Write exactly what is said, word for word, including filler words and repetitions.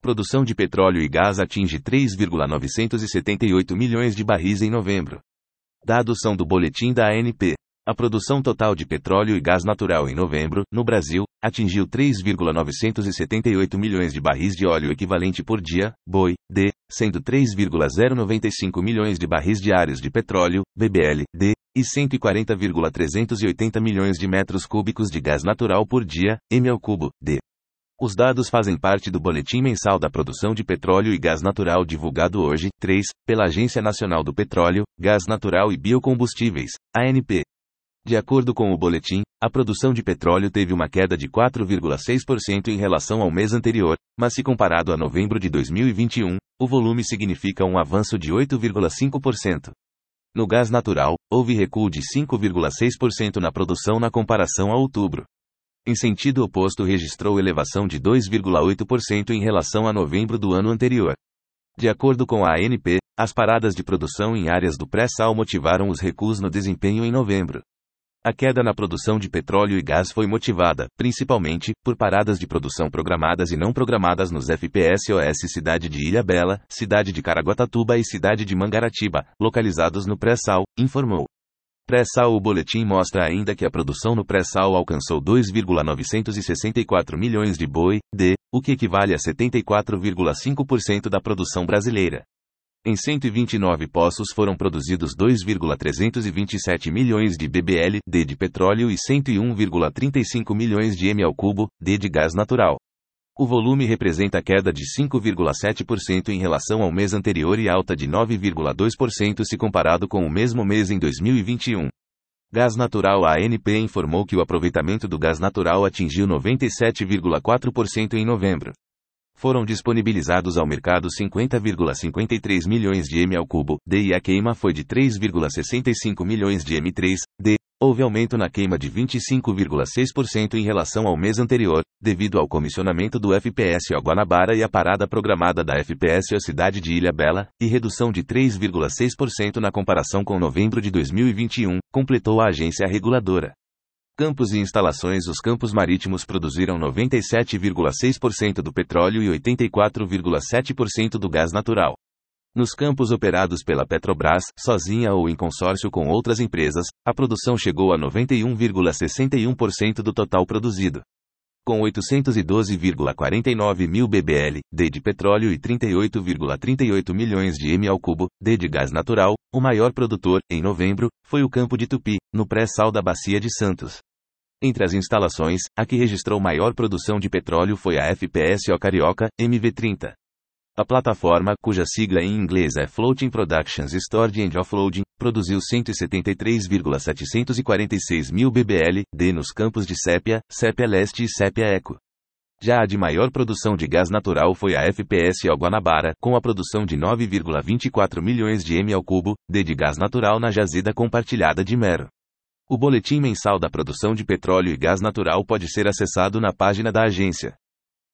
Produção de petróleo e gás atinge três vírgula novecentos e setenta e oito milhões de barris em novembro. Dados são do boletim da A N P. A produção total de petróleo e gás natural em novembro, no Brasil, atingiu três vírgula novecentos e setenta e oito milhões de barris de óleo equivalente por dia, B O I, D, sendo três vírgula zero noventa e cinco milhões de barris diários de petróleo, B B L, D, e cento e quarenta vírgula trezentos e oitenta milhões de metros cúbicos de gás natural por dia, M ao cubo, D. Os dados fazem parte do Boletim Mensal da Produção de Petróleo e Gás Natural divulgado hoje, três, pela Agência Nacional do Petróleo, Gás Natural e Biocombustíveis, A N P. De acordo com o boletim, a produção de petróleo teve uma queda de quatro vírgula seis por cento em relação ao mês anterior, mas se comparado a novembro de dois mil e vinte e um, o volume significa um avanço de oito vírgula cinco por cento. No gás natural, houve recuo de cinco vírgula seis por cento na produção na comparação a outubro. Em sentido oposto, registrou elevação de dois vírgula oito por cento em relação a novembro do ano anterior. De acordo com a A N P, as paradas de produção em áreas do pré-sal motivaram os recuos no desempenho em novembro. A queda na produção de petróleo e gás foi motivada, principalmente, por paradas de produção programadas e não programadas nos F P S O S Cidade de Ilhabela, Cidade de Caraguatatuba e Cidade de Mangaratiba, localizados no pré-sal, informou. Pré-sal. O boletim mostra ainda que a produção no pré-sal alcançou dois vírgula novecentos e sessenta e quatro milhões de B O I, D, o que equivale a setenta e quatro vírgula cinco por cento da produção brasileira. Em cento e vinte e nove poços foram produzidos dois vírgula trezentos e vinte e sete milhões de B B L, D de petróleo e cento e um vírgula trinta e cinco milhões de M ao cubo, D de gás natural. O volume representa queda de cinco vírgula sete por cento em relação ao mês anterior e alta de nove vírgula dois por cento se comparado com o mesmo mês em dois mil e vinte e um. Gás natural. A A N P informou que o aproveitamento do gás natural atingiu noventa e sete vírgula quatro por cento em novembro. Foram disponibilizados ao mercado cinquenta vírgula cinquenta e três milhões de M ao cubo, D, e a queima foi de três vírgula sessenta e cinco milhões de M três, D. Houve aumento na queima de vinte e cinco vírgula seis por cento em relação ao mês anterior, devido ao comissionamento do F P S O Guanabara e a parada programada da F P S O Cidade de Ilhabela, e redução de três vírgula seis por cento na comparação com novembro de dois mil e vinte e um, completou a agência reguladora. Campos e instalações. Os campos marítimos produziram noventa e sete vírgula seis por cento do petróleo e oitenta e quatro vírgula sete por cento do gás natural. Nos campos operados pela Petrobras, sozinha ou em consórcio com outras empresas, a produção chegou a noventa e um vírgula sessenta e um por cento do total produzido. Com oitocentos e doze vírgula quarenta e nove mil B B L, D de petróleo e trinta e oito vírgula trinta e oito milhões de M ao cubo, D de gás natural, o maior produtor, em novembro, foi o campo de Tupi, no pré-sal da Bacia de Santos. Entre as instalações, a que registrou maior produção de petróleo foi a F P S O Carioca, M V trinta. A plataforma, cuja sigla em inglês é Floating Productions Storage and Offloading, produziu cento e setenta e três vírgula setecentos e quarenta e seis mil B B L, D nos campos de Sépia, Sépia Leste e Sépia Eco. Já a de maior produção de gás natural foi a F P S O Guanabara, com a produção de nove vírgula vinte e quatro milhões de M ao cubo, D de gás natural na jazida compartilhada de Mero. O boletim mensal da produção de petróleo e gás natural pode ser acessado na página da agência.